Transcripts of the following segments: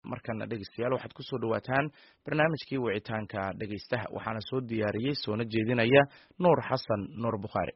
markana dhegeystayaal waxaad ku soo dhawaataan barnaamijkii wicitaanka dhegeystaha waxaana soo diyaariyey soona jeedinaya nuur xasan nuur bukhaari.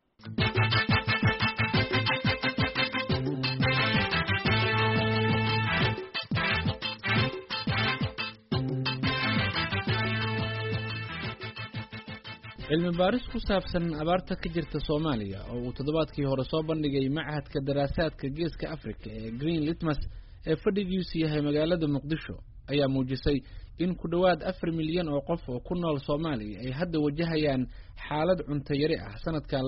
cilmi baaris ku saabsan abaarta ka jirta Soomaaliya oo uu toddobaadkii hore soo bandhigay Machadka Daraasaadka Geeska Afrika ee Green Litmus ee fadhigiisu yahay magaalada Muqdisho ayaa muujisay in ku dhawaad 4 milyan oo qof oo ku nool Soomaaliya ay hadda wajahayaan xaalad cunto yari ah sanadkan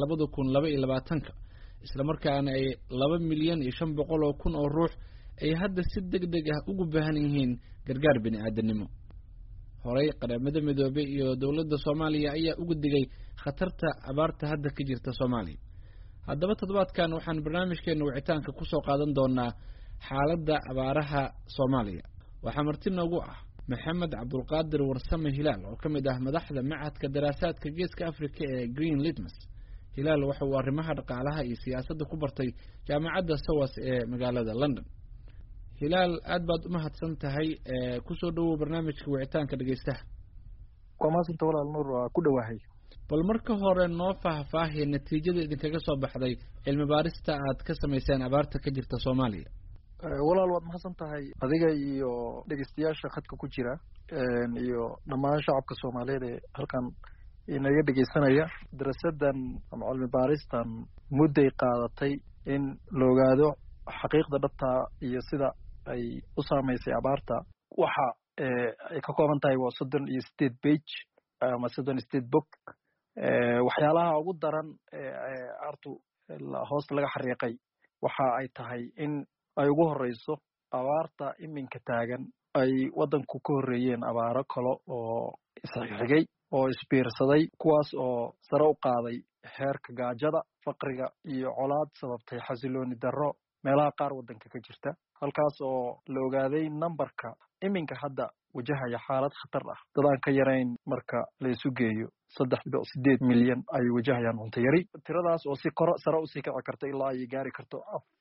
2022 isla markaana ay 2 milyan iyo 500 kun oo ruux ay hadda si degdeg ah ugu baahan yihiin gargaar bini'aadanimo. horay qaramada midoobay iyo dawladda Soomaaliya ayaa ugu digay khatarta abaarta hadda ka jirta Soomaaliya. haddaba toddobaadkan waxaan barnaamijkeena wicitaanka ku soo qaadan doonaa xaaladda abaaraha Soomaaliya. waxaa marti noogu ah Maxamed Cabdulqaadir Warsame Hilaal oo kamid ah madaxda Machadka Daraasaadka Geeska Afrika ee Green Litmus. Hilaal waxa uu arrimaha dhaqaalaha iyo siyaasadda ku bartay jaamacadda SOAS ee magaalada London. hilaal aad baad u mahadsan tahay ku soo dhawow barnaamijka wicitaanka dhageystaha. waa maasanta walaal Nuur waa ku dhawahay. bal marka hore noo faahfaahin natiijada idinkaga soo baxday cilmi baarista aad ka samayseen abaarta ka jirta Soomaaliya. walaal waad mahadsan tahay adiga iyo dhageystayaasha khadka ku jira iyo dhammaan shacabka Soomaaliyeed ee halkan inaga dhageysanaya. daraasadan ama cilmi baaristan mudday qaadatay in la ogaado xaqiiqda dhabta iyo sida ay u saameysay abaarta. waxa ay ka kooban tahay waa 38 page ama 38 book. waxyaalaha ugu daran artu hoos laga xariiqay waxa ay tahay in ay ugu horeyso abaarta iminka taagan ay wadanku ka horeeyeen abaaro kale oo isxigay oo isbiirsaday kuwaas oo sare u qaaday heerka gaajada, faqriga iyo colaad sababtay xasilooni darro meelaha qaar wadanka ka jirta. halkaas oo la ogaaday numberka iminka hadda wajahaya xaalad khatar ah dadaan ka yarayn marka la isu geeyo 3.8 milyan ay wajahayaan cunto yari. tiradaas oo si sare u sii kici karta ilaa ay gaari karto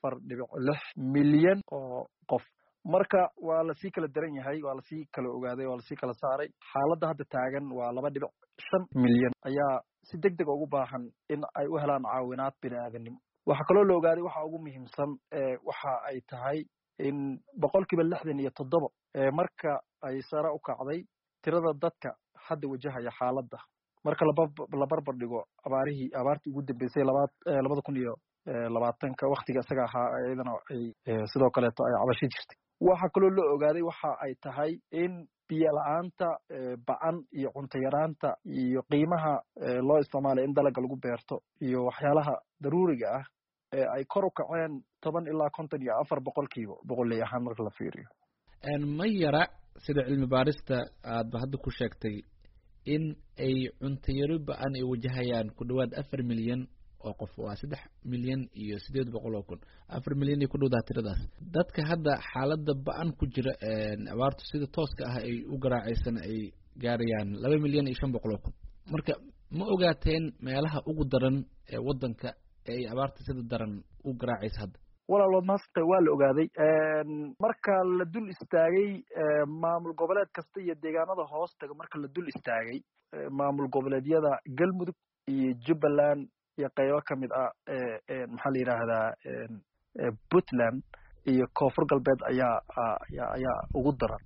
4.6 milyan oo qof. marka waa la sii kala daran yahay, waa la sii kala ogaaday, waa la sii kala saaray. xaaladda hadda taagan waa 2.5 milyan ayaa si degdeg ugu baahan in ay u helaan caawinaad bini'aadanimo. waxa kaloo la ogaaday waxa ugu muhiimsan waxa ay tahay in 67% marka ay sare u kacday tirada dadka hadda wajahaya xaaladda marka la barbar dhigo abaartii ugu dambeysay 2020 waqtiga isaga ahaa iyadana ay sidoo kale ay cabasho jirtay. waxa kaloo la ogaaday waxa ay tahay in biyo la'aanta ba'an iyo cunto yaraanta iyo qiimaha loo isticmaalay in dalagga lagu beerto iyo waxyaalaha daruuriga ah ay kor u kaceen 10 ilaa 54% boqolay ahaan marka la fiiriyo. ma yara sida cilmi baarista aad hadda ku sheegtay in ay cunto yari ba'an ay wajahayaan ku dhawaad 4 milyan oo qof. waa 3 milyan iyo 800 kun. 4 milyan ku dhawaa tiradaas dadka hadda xaaladda ba'an ku jira abaartu sida tooska ah ay u garaacaysan ay gaarayaan 2 milyan iyo 500 kun. marka ma ogaateen meelaha ugu daran ee wadanka ay abaarta sida daran u garaacaysa hadda? walaalood maasqay waa la ogaaday marka la dul istaagay maamul goboleed kasta iyo deegaanada hoos taga. marka la dul istaagay maamul goboleedyada Galmudug iyo Jubbaland iyo qaybo kamid ah maxaa la yiraahdaa Puntland iyo Koonfur Galbeed ayaa ugu daran.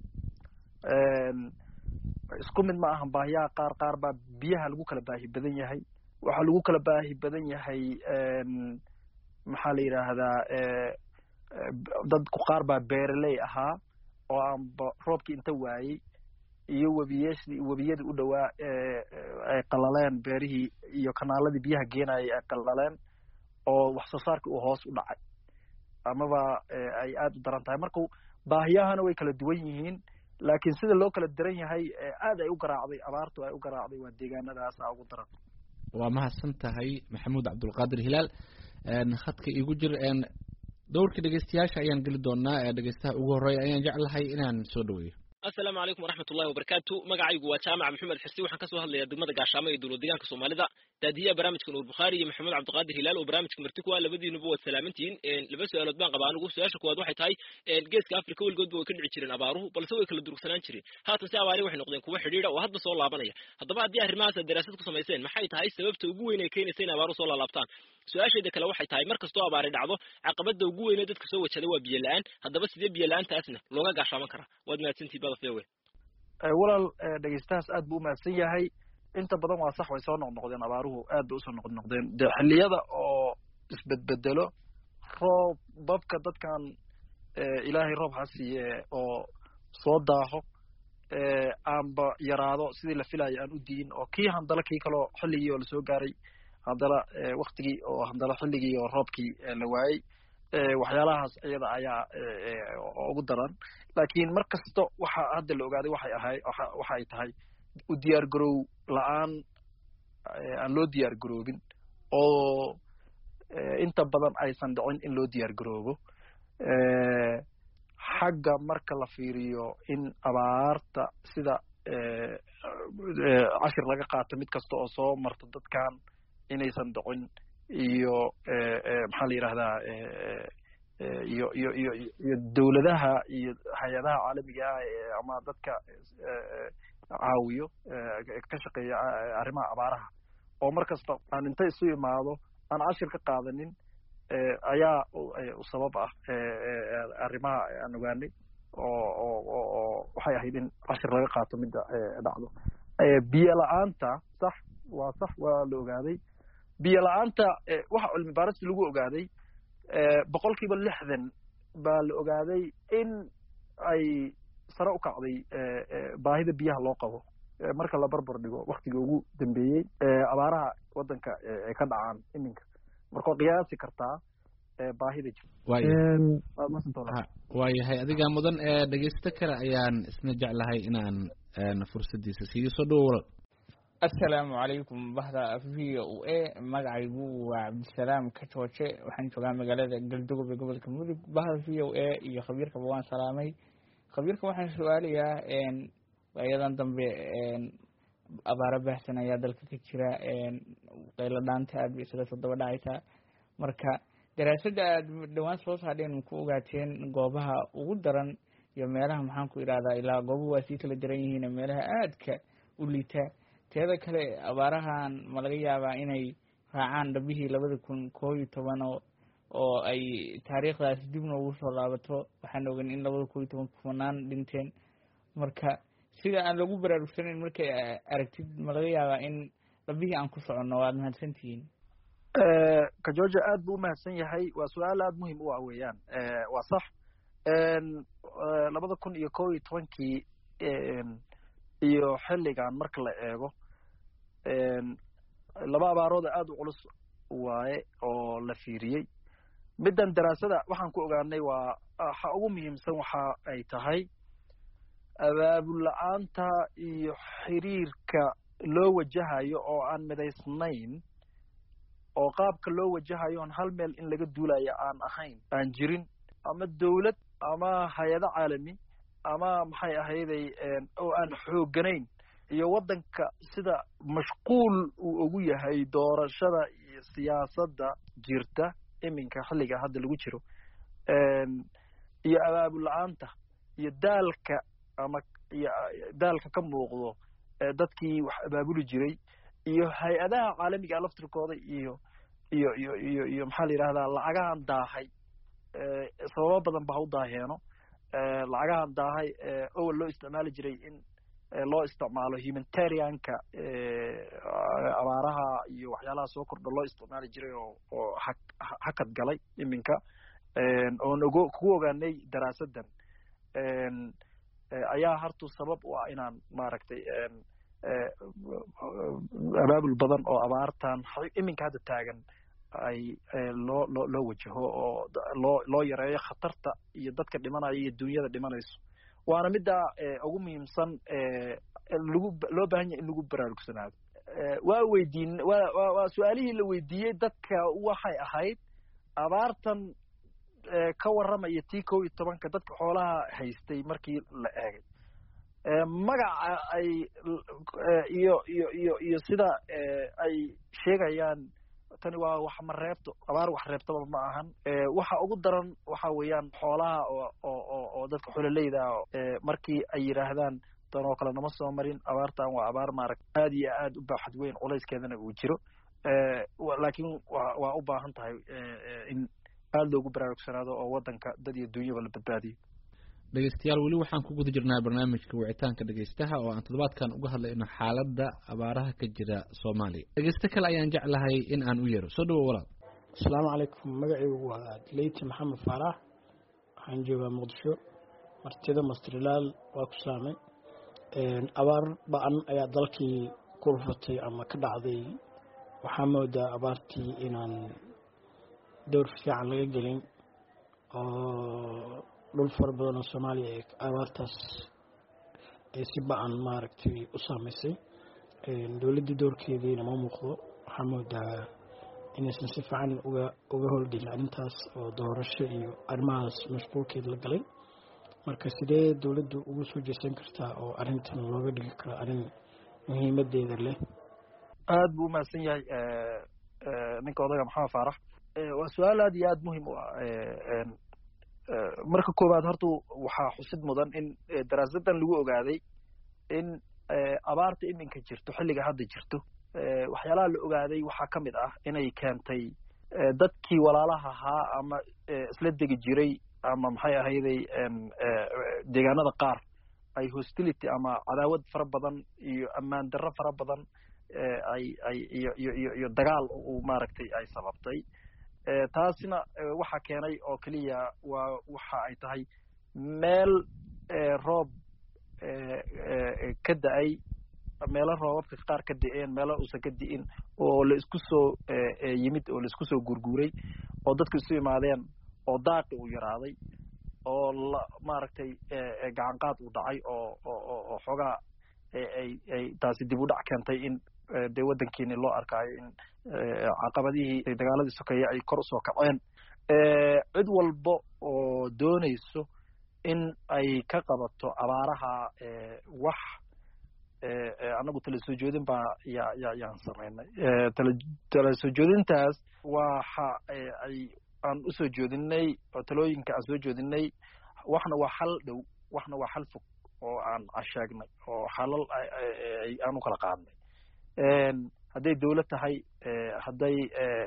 isku mid ma ahan baahiyaha qaar baa biyaha lagu kala baahi badan yahay. waxa lagu kala baahi badan yahay maxaa la yiraahdaa dadku qaar baa beeraley ahaa oo aan roobkii inta waayay iyo wabiyadii u dhawaa ay qalaleen beerihii iyo kanaaladii biyaha geenayay ay qalaleen oo wax soo saarkii uu hoos u dhacay amaba ay aad u daran tahay. marka baahiyahana way kala duwan yihiin laakiin sida loo kala daran yahay aad ay u garaacday abaartu ay u garaacday waa deegaanadaas ugu daran. waa mahadsan tahay Maxamuud Cabdulqaadir Hilaal. khadka igu jir dowrka dhageystayaasha ayaan geli doonaa. dhageystaha ugu horeeya ayaan jeclahay inaan soo dhaweeyo. السلام عليكم ورحمة الله وبركاته. مقعيق وجامع محمد حسي وحن كسو هذا الدمى دقاشامة يدور ديانك الصومالية daadiyaha barnaamijka Nuur Bukhari iyo Maxamed Cabdiqaadir Hilaal oo barnaamijka marti ku ah labadiinuba waa salaamantiin laba su'aalood baan qabaa anigu su'aasha koowaad waxay tahay geeska Afrika walgoodba way ka dhici jireen abaaruhu balse way kala durugsanaan jireen haatan si abaari waxay noqdeen kuwa xidhiidha oo hadba soo laabanaya haddaba haddii arrimahaas daraasad ku samayseen maxay tahay sababta ugu weyn ee keenaysa in abaaruhu soo laabtaan su'aasheeda kale waxay tahay markastoo abaari dhacdo caqabada ugu weyn ee dadka soo wajahda waa biyo la'aan haddaba sidee biyo la'aantaasna looga gaashaaman karaa waad mahadsantihiin badafeewe walaal dhegeystahaas aad buu u mahadsan yahay inta badan waa sax way soo noqnoqdeen abaaruhu aad bay usoo noqnoqdeen dee xilliyada oo isbedbedelo roobabka dadkan ilaahay roob ha siiye oo soo daaho aanba yaraado sidii la filayo aan u diin oo kii handala kii kaloo xilligii oo lasoo gaaray haddana waktigii oo handala xilligii oo roobkii la waayey waxyaalahaas iyada ayaa ugu daran laakiin mar kasta waxa hadda la ogaaday waxa ay tahay u diyaar garow la'aan aan loo diyaar garoobin oo inta badan aysan dhicin in loo diyaar garoobo xagga marka la fiiriyo in abaarta sida cashir laga qaato mid kasta oo soo marta dadkan inaysan dhicin iyo maxaa la yidhahdaa iyo dawladaha iyo hay-adaha caalamiga ah ama dadka caawiyo ka shaqeeya arrimaha abaaraha oo mar kasta aan inta isu imaado aan cashir ka qaadanin ayaa sabab ah arrimaha aan ogaanay oo waxay ahayd in cashir laga qaato midda dhacdo biyo la'aanta sax waa la ogaaday biyo la'aanta waxa cilmi baarista lagu ogaaday 60% baa la ogaaday in ay sare u kacday baahida biyaha loo qabo marka la barbar dhigo waqtiga ugu dambeeyay abaaraha wadanka ay ka dhacaan iminka marka qiyaasi kartaa baahida waayahay adiga mudan dhegeysto kale ayaan isna jeclahay inaan fursadiisa siiyo soo dhawow assalaamu calaykum bahda VOA magacaygu waa cabdisalaam kajooje waxaan joogaa magaalada galdogob ee gobolka mudug bahda VOA iyo khabiirkaba waan salaamay khabiirka waxaan su'aalayaa ayadan dambe abaara baahsan ayaa dalka ka jira qaylo dhaanta aad bay isaga soo daba dhacaysaa marka daraasadda aad dhawaan soo saadheen ku ogaateen goobaha ugu daran iyo meelaha maxaan ku idhahdaa ilaa goobuhu waa sii kala daran yihiin meelaha aadka u liita teeda kale abaarahan ma laga yaabaa inay raacaan dhabihii 2011 oo ay taariikhdaas dib noogu soo laabato waxaan ogan in 2011 kumanaan dhinteen marka sida aan lagu baraarugsanayn markay aragtid ma laga yaabaa in dhabihii aan ku soconno waad mahadsantihiin kajooja aad buu u mahadsan yahay waa su-aal aad muhiim u ah weeyaan waa sax 2011 iyo xilligan marka la eego laba abaarood aad u culus waaye oo la fiiriyey middan daraasada waxaan ku ogaanay waa waxa ugu muhiimsan waxa ay tahay abaabul la'aanta iyo xiriirka loo wajahayo oo aan midaysnayn oo qaabka loo wajahayo on hal meel in laga duulayo aan ahayn aan jirin ama dawlad ama hay-ado caalami ama maxay ahayday oo aan xoogganayn iyo waddanka sida mashquul uu ugu yahay doorashada iyo siyaasadda jirta iminka xilliga hadda lagu jiro iyo abaabul la'aanta iyo daalka ama iyo daalka ka muuqdo dadkii wax abaabuli jiray iyo hay-adaha caalamiga laftirkooda iyo maxaa la yidhahdaa lacagahan daahay sababo badan ba ha u daaheeno lacagahan daahay awal loo isticmaali jiray in loo isticmaalo humanitarianka abaaraha iyo waxyaalaha soo kordha loo isticmaali jiray oo hakad galay iminka oon kugu ogaanay daraasadan ayaa hartu sabab u ah inaan maaragtay abaabul badan oo abaartan iminka hadda taagan ay loo wajaho oo loo yareeyo khatarta iyo dadka dhimanaya iyo dunyada dhimanayso waana midda ugu muhiimsan loo baahan yahay in lagu baraarugsanaado waa su-aalihii la weydiiyey dadka waxay ahayd abaartan ka warramaya tii 11 dadka xoolaha haystay markii la eegay magaca ay iyo sida ay sheegayaan tani waa wax ma reebto abaar wax reebtaba ma ahan waxa ugu daran waxa weeyaan xoolaha oo dadka xoololeyda markii ay yiraahdaan tan oo kale nama soo marin abaartan waa abaar aad iyo aad u baaxad weyn culayskeedana uu jiro laakiin waa u baahan tahay in aad loogu baraarugsanaado oo wadanka dad iyo dunyaba la badbaadiyo dhegeystayaal weli waxaan ku guda jirnaa barnaamijka wicitaanka dhegeystaha oo aan toddobaadkan uga hadlayno xaaladda abaaraha ka jira Soomaaliya dhegeysta kale ayaan jeclahay in aan u yeero soo dhawow walaal assalaamu calaykum magacaygu waa Leyti Maxamed Faarax waxaan joogaa Muqdisho martida Mastrilaal waa ku saamay abaar ba'an ayaa dalkii ku rufatay ama ka dhacday waxaa moodaa abaartii inaan door fiican laga gelin oo dhul fara badan oo Soomaaliya ay abaartaas ay si ba'an maaragtay u saameysay dowladda doorkeediina ma muuqdo waxaa moodaa inaysan si fiican uga howlgelin arrintaas oo doorasho iyo arrimahaas mashquulkeed la galay marka sidee dowladdu ugu soo jeesan kartaa oo arrintan looga dhigi karo arrin muhiimadeeda leh aad buu umahadsan yahay ninka odaga Maxamed Faarax waa su-aal aad iyo aad muhiim u ah marka koowaad horta waxaa xusid mudan in daraasadan lagu ogaaday in abaarta iminka jirto xilliga hadda jirto waxyaalaha la ogaaday waxaa ka mid ah inay keentay dadkii walaalaha ahaa ama isla degi jiray ama maxay ahayday deegaanada qaar ay hostility ama cadaawad fara badan iyo ammaan darro fara badan iyo dagaal uu maaragtay ay sababtay taasina waxa keenay oo kaliya waxa ay tahay meel roob ka da'ay meelo roobabka qaar ka da'een meelo uusan ka di'in oo la isku soo yimid oo la isku soo gurguuray oo dadku isu imaadeen oo daaqi uu yaraaday oo maaragtay gacan qaad uu dhacay oo xogaa ay taasi dib u dhac keentay in dee waddankeeni loo arkaayo in caqabadihii dagaaladii sokeeye ay kor usoo kaceen cid walba oo doonayso in ay ka qabato abaaraha wax anagu tala soo jeedin baa yaan samaynay tala soo jeedintaas waxa ay aan usoo jeedinay oo talooyinka aan soo jeedinay waxna waa xal dhow waxna waa xal fog oo aan sheegnay oo xalal aan u kala qaadnay hadday dawlad tahay hadday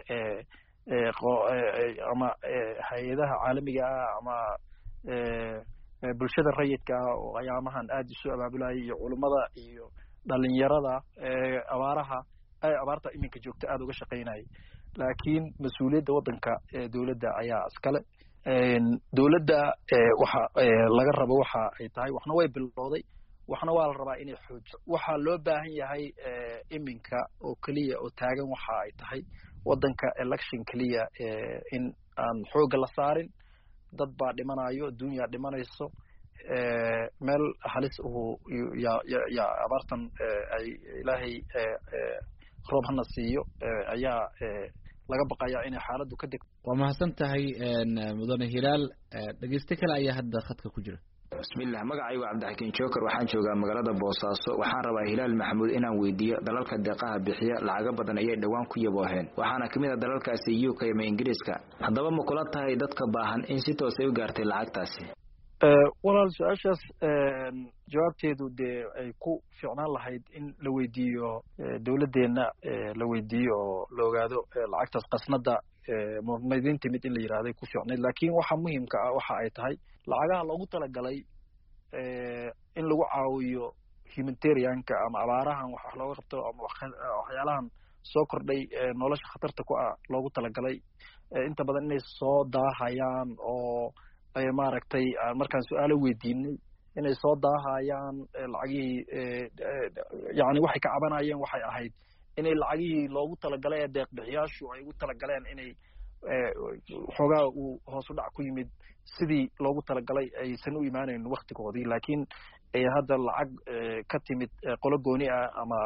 ama hay-adaha caalamiga ah ama bulshada rayidka ah oo ayaamahan aad isu abaabulayay iyo culummada iyo dhalinyarada abaarta iminka joogta aad uga shaqaynayay laakiin mas-uuliyadda waddanka dawladda ayaa iskale dawladda waxa laga rabo waxa ay tahay waxna way bilowday waxna waa la rabaa inay xoojiso waxaa loo baahan yahay iminka oo keliya oo taagan waxa ay tahay waddanka election keliya in aan xoogga la saarin dad baa dhimanayo adduunyaa dhimanayso meel halis ya abaartan ay ilaahay roob hana siiyo ayaa laga baqayaa inay xaaladdu ka degto waa mahadsan tahay mudane hilaal dhegeyste kale ayaa hadda khadka ku jira bismillah magacaygu cabdixakiin joker waxaan joogaa magaalada boosaaso waxaan rabaa hilaal maxamuud inaan weydiiyo dalalka deeqaha bixiya lacago badan ayay dhowaan ku yabooheen waxaana kamid ah dalalkaasi UK ama Ingiriiska haddaba ma kula tahay dadka baahan in si toos ay u gaartay lacagtaasi walaal su-aashaas jawaabteedu dee ay ku fiicnaan lahayd in la weydiiyo dawladdeena la weydiiyo oo la ogaado lacagtaas qasnada mumaydin timid in la yidhahday ku fiicnayd laakiin waxa muhiimka ah waxa ay tahay lacagaha loogu talagalay in lagu caawiyo humanitarianka ama abaarahan wax looga qabto ama waxyaalahan soo kordhay nolosha khatarta ku ah loogu talagalay inta badan inay soo daahayaan oo ay maaragtay markaan su-aalo weydiinay inay soo daahayaan lacagihii yani waxay ka cabanayeen waxay ahayd inay lacagihii loogu talagalay ee deeqbixiyaashu ay ugu talagaleen inay xoogaa uu hoos u dhac ku yimid sidii loogu talagalay aysan u imaanayn waktigoodii laakiin hadda lacag ka timid qolo gooni ah ama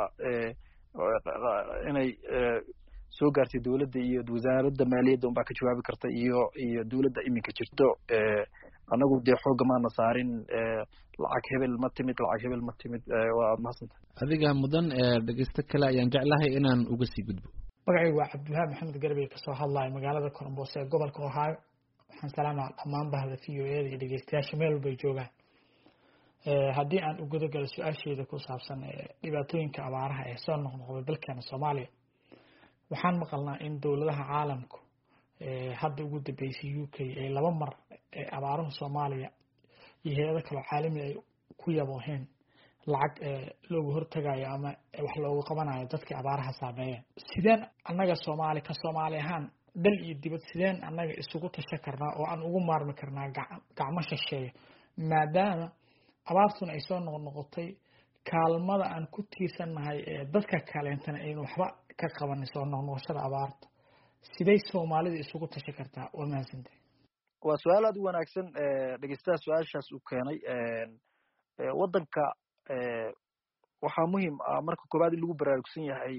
inay soo gaartay dawladda iyo wasaaradda maaliyadda unbaa ka jawaabi karta iyo dawladda iminka jirto anagu dee xooga maana saarin lacag hebel ma timid waa mahadsantahay. adiga mudan dhegeysto kale ayaan jeclahay inaan uga sii gudbo. magacaygu waa cabdiwahaab maxamed garbey kasoo hadlayo magaalada Columbus ee gobolka Ohio. waxaan salaamaa dhammaan bahda VOA iyo dhegeystayaasha meel walba ay joogaan. haddii aan u guda galo su-aasheeda ku saabsan dhibaatooyinka abaaraha ee soo noqnoqday dalkeena Soomaaliya, waxaan maqalnaa in dowladaha caalamku hadda ugu dambeysay UK ay 2 mar abaaruhu Soomaaliya iyo hay'ado kale caalami ay ku yabooheen lacag looga hortagayo ama wax looga qabanayo dadka abaaraha saameeyeen. sideen annaga Soomaali ahaan dal iyo dibad sideen annaga isugu tashan karnaa oo aan ugu maarmi karnaa gacmo shisheeye, maadaama abaartuna ay soo noqnoqotay kaalmada aan ku tiirsanahay dadka kaleentana aynu waxba ka qabanin soo noqnoqoshada abaarta. sidee Soomaalida isugu tashan kartaa? waa mahadsantahay. waa su-aal aad u wanaagsan. dhegeystaha su-aashaas uu keenay waddanka waxaa muhiim ah marka koowaad in lagu baraarugsan yahay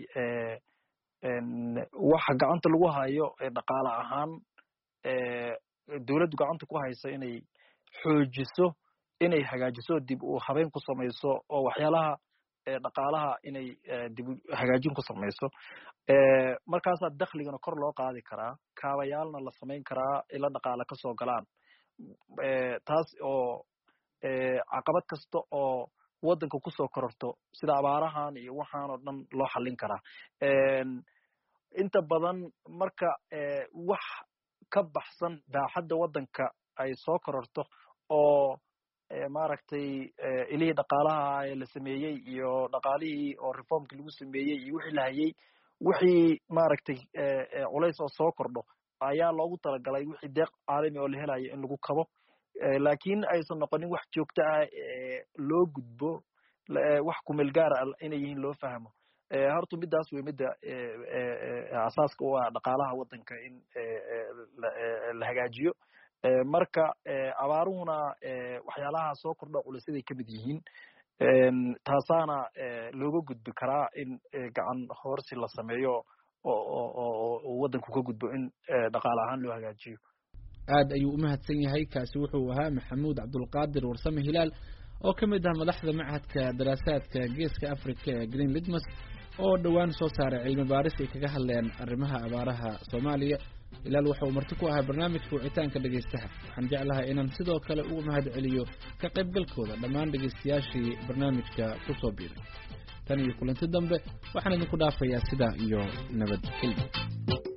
waxa gacanta lagu hayo dhaqaale ahaan dowladdu gacanta ku haysa inay xoojiso, inay hagaajiso, dib u habeyn ku samayso oo waxyaalaha dhaqaalaha inay dib u hagaajin ku samayso. markaasaa dakhligana kor loo qaadi karaa, kaabayaalna la samayn karaa ila dhaqaale ka soo galaan. taas oo caqabad kasta oo waddanka kusoo kororto sida abaarahan iyo waxaan oo dhan loo xallin karaa. inta badan marka wax ka baxsan baaxadda waddanka ay soo kororto oo maaragtay ilihii dhaqaalaha la sameeyey iyo dhaqaalihii oo reformkii lagu sameeyey iyo wixii la hayay, wixii maaragtay culays oo soo kordho ayaa loogu talagalay wixii deeq caalami oo la helayo in lagu kabo. laakiin aysan noqonin wax joogto ah loo gudbo, wax kumeel gaar ah inay yihiin loo fahmo. horta midaas way midda asaaska u ah dhaqaalaha waddanka in la hagaajiyo. marka abaaruhuna waxyaalaha soo kordho culaysyada ka mid yihiin. taasaana looga gudbi karaa in gacan hoorsi la sameeyo oo waddanku ka gudbo in dhaqaale ahaan loo hagaajiyo. aad ayuu u mahadsan yahay. kaasi wuxuu ahaa maxamuud cabdulqaadir warsame hilaal oo ka mid ah madaxda machadka daraasaadka geeska Afrika ee Green Litmus oo dhawaan soo saaray cilmi baaris ay kaga hadleen arrimaha abaaraha Soomaaliya. hilaal waxa uu marti ku ahaa barnaamijka wicitaanka dhegeystaha. waxaan jeclahay inaan sidoo kale ugu mahad celiyo ka qaybgalkooda dhammaan dhegeystayaashii barnaamijka ku soo biiray. tan iyo kulanti dambe waxaan idinku dhaafayaa sidaa iyo nabadgelyo.